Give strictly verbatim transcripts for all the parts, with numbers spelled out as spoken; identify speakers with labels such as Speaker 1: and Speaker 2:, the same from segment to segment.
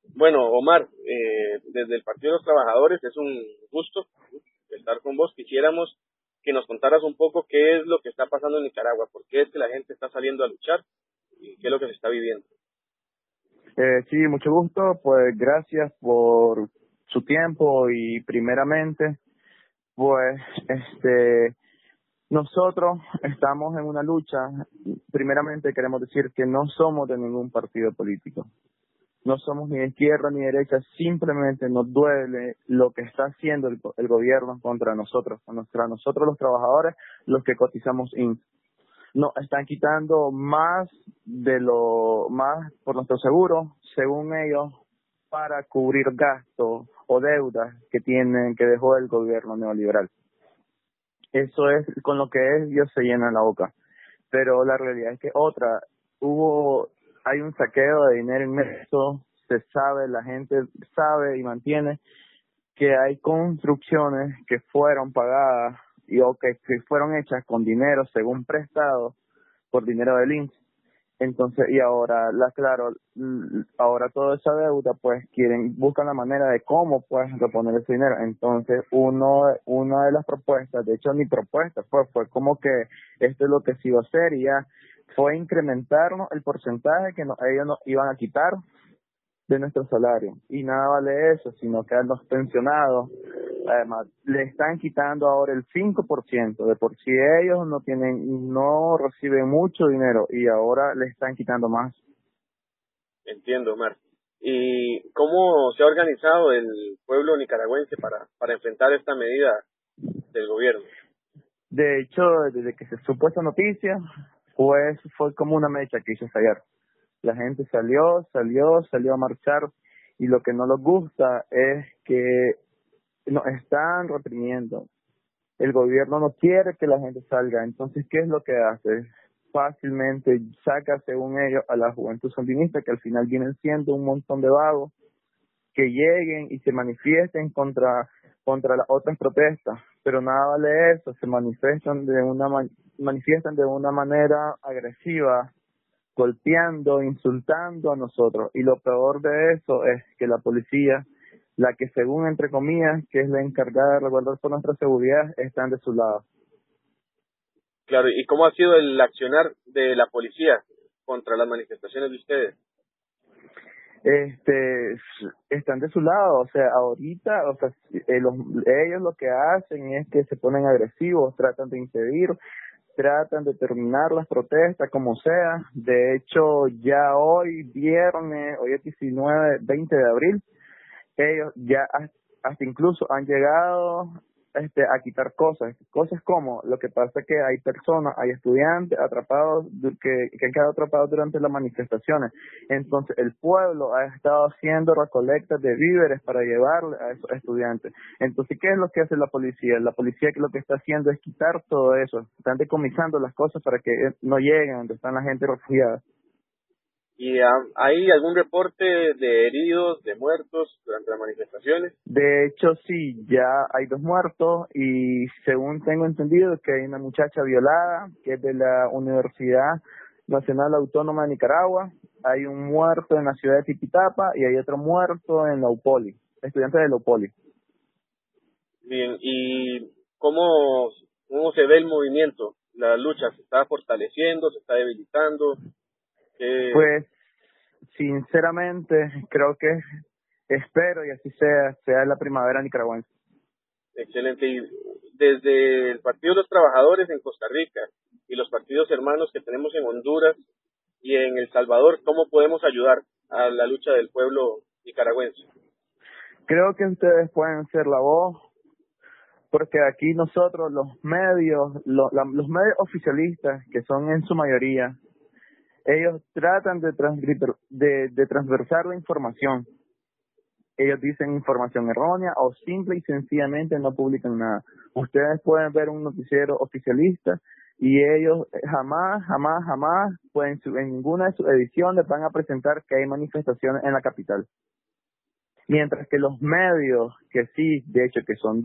Speaker 1: Bueno, Omar, eh, desde el Partido de los Trabajadores es un gusto estar con vos. Quisiéramos que nos contaras un poco qué es lo que está pasando en Nicaragua, por qué es que la gente está saliendo a luchar y qué es lo que se está viviendo.
Speaker 2: Eh, sí, mucho gusto. Pues gracias por su tiempo y primeramente, pues, este, nosotros estamos en una lucha. Primeramente queremos decir que no somos de ningún partido político. No somos ni de izquierda ni de derecha. Simplemente nos duele lo que está haciendo el, el gobierno contra nosotros, contra nosotros los trabajadores, los que cotizamos I N S. Nos están quitando más de lo más por nuestro seguro, según ellos, para cubrir gastos o deudas que tienen que dejó el gobierno neoliberal. Eso es con lo que ellos se llenan la boca. Pero la realidad es que otra, hubo, hay un saqueo de dinero inmenso, se sabe, la gente sabe y mantiene que hay construcciones que fueron pagadas y o que, que fueron hechas con dinero según prestado por dinero del I N S. Entonces, y ahora, la claro, l- ahora toda esa deuda, pues quieren, buscan la manera de cómo puedes reponer ese dinero. Entonces, uno, una de las propuestas, de hecho mi propuesta fue, fue como que esto es lo que se iba a hacer y ya fue incrementarnos el porcentaje que nos, ellos nos iban a quitar de nuestro salario. Y nada vale eso, sino que a los pensionados, además, le están quitando ahora el cinco por ciento. De por sí ellos no tienen, no reciben mucho dinero y ahora le están quitando más.
Speaker 1: Entiendo, Omar. ¿Y cómo se ha organizado el pueblo nicaragüense para, para enfrentar esta medida del gobierno?
Speaker 2: De hecho, desde que se supo esa noticia, pues fue como una mecha que hizo estallar. La gente salió, salió, salió a marchar y lo que no les gusta es que nos están reprimiendo. El gobierno no quiere que la gente salga, entonces, ¿qué es lo que hace? Fácilmente saca, según ellos, a la juventud sandinista, que al final vienen siendo un montón de vagos, que lleguen y se manifiesten contra contra las otras protestas, pero nada vale eso, se manifiestan de una man- manifiestan de una manera agresiva, golpeando, insultando a nosotros, y lo peor de eso es que la policía, la que según entre comillas, que es la encargada de resguardar por nuestra seguridad, están de su lado.
Speaker 1: Claro, ¿y cómo ha sido el accionar de la policía contra las manifestaciones de ustedes?
Speaker 2: Este, están de su lado, o sea, ahorita, o sea, eh, los, ellos lo que hacen es que se ponen agresivos, tratan de impedir, tratan de terminar las protestas como sea. De hecho, ya hoy, viernes, hoy es diecinueve, veinte de abril, ellos ya hasta, hasta incluso han llegado este a quitar cosas, cosas como, lo que pasa es que hay personas, hay estudiantes atrapados, du- que, que han quedado atrapados durante las manifestaciones. Entonces el pueblo ha estado haciendo recolectas de víveres para llevarle a esos estudiantes. Entonces, ¿qué es lo que hace la policía? La policía que lo que está haciendo es quitar todo eso, están decomisando las cosas para que eh, no lleguen donde están la gente refugiada.
Speaker 1: ¿Y ha- hay algún reporte de heridos, de muertos durante las manifestaciones?
Speaker 2: De hecho, sí, ya hay dos muertos y según tengo entendido que hay una muchacha violada que es de la Universidad Nacional Autónoma de Nicaragua, hay un muerto en la ciudad de Tipitapa y hay otro muerto en la UPOLI, estudiante de la UPOLI.
Speaker 1: Bien, ¿y cómo, cómo se ve el movimiento? ¿La lucha se está fortaleciendo, se está debilitando? ¿Qué?
Speaker 2: Pues, sinceramente, creo que espero y así sea, sea la primavera nicaragüense.
Speaker 1: Excelente. Y desde el Partido de los Trabajadores en Costa Rica y los partidos hermanos que tenemos en Honduras y en El Salvador, ¿cómo podemos ayudar a la lucha del pueblo nicaragüense?
Speaker 2: Creo que ustedes pueden ser la voz, porque aquí nosotros, los medios, lo- la- los medios oficialistas, que son en su mayoría, ellos tratan de, transgri- de, de transversar la información. Ellos dicen información errónea o simple y sencillamente no publican nada. Ustedes pueden ver un noticiero oficialista y ellos jamás, jamás, jamás pueden, su- en ninguna de sus ediciones van a presentar que hay manifestaciones en la capital. Mientras que los medios, que sí, de hecho que son dos,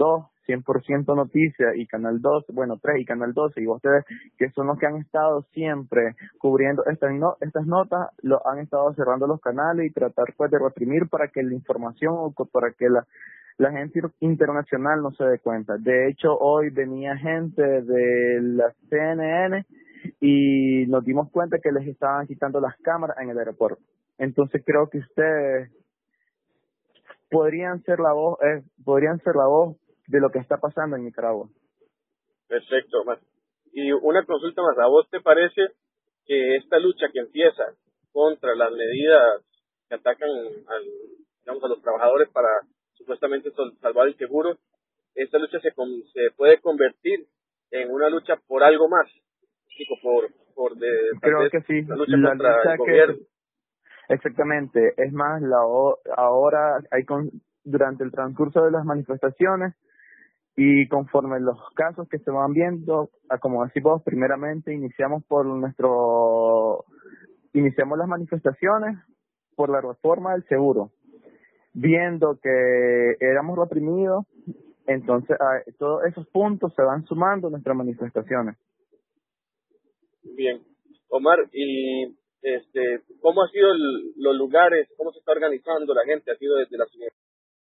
Speaker 2: cien por ciento Noticias y Canal doce, bueno, tres y Canal doce, y ustedes que son los que han estado siempre cubriendo estas no, estas notas, lo han estado cerrando los canales y tratar pues de reprimir para que la información o co- para que la la gente internacional no se dé cuenta. De hecho, hoy venía gente de la C N N y nos dimos cuenta que les estaban quitando las cámaras en el aeropuerto. Entonces creo que ustedes podrían ser la voz, eh, podrían ser la voz de lo que está pasando en Nicaragua.
Speaker 1: Perfecto, Omar. Y una consulta más, ¿a vos te parece que esta lucha que empieza contra las medidas que atacan al, digamos, a los trabajadores para supuestamente sol- salvar el seguro, esta lucha se, con- se puede convertir en una lucha por algo más, digo, por, por de, tal
Speaker 2: Creo
Speaker 1: vez
Speaker 2: que sí,
Speaker 1: una lucha
Speaker 2: la
Speaker 1: contra el
Speaker 2: lucha
Speaker 1: gobierno?
Speaker 2: que exactamente, es más, la o- ahora hay con, durante el transcurso de las manifestaciones y conforme los casos que se van viendo, a como decimos, primeramente iniciamos por nuestro, iniciamos las manifestaciones por la reforma del seguro, viendo que éramos reprimidos, entonces a todos esos puntos se van sumando nuestras manifestaciones.
Speaker 1: Bien. Omar, y este, ¿cómo han sido el- los lugares, cómo se está organizando la gente? ¿Ha sido desde las universidades?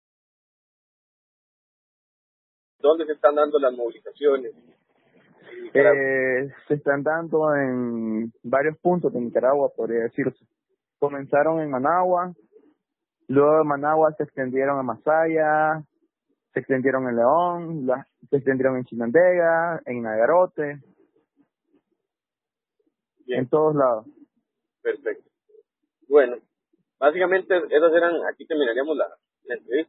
Speaker 1: ¿Dónde se están dando las movilizaciones en Nicaragua?
Speaker 2: Eh, se están dando en varios puntos de Nicaragua, podría decirse. Comenzaron en Managua, luego de Managua se extendieron a Masaya, se extendieron en León, la- se extendieron en Chinandega, en Nagarote,
Speaker 1: Bien,
Speaker 2: en todos lados.
Speaker 1: perfecto. Bueno, básicamente esas eran, aquí terminaríamos la, la entrevista.